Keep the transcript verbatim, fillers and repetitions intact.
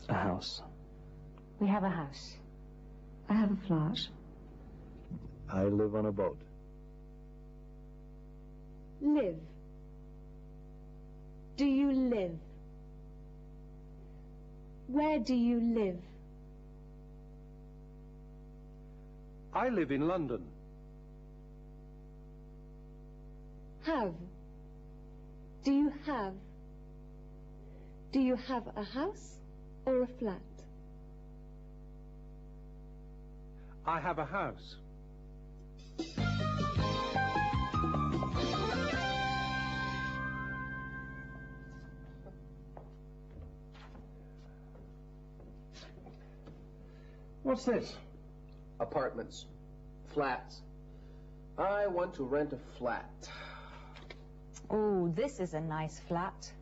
A house. We have a house. I have a flat. I live on a boat. Live. Do you live? Where do you live? I live in London. Have. Do you have? Do you have a house or a flat? I have a house. What's this? Apartments. Flats. I want to rent a flat. Oh, this is a nice flat.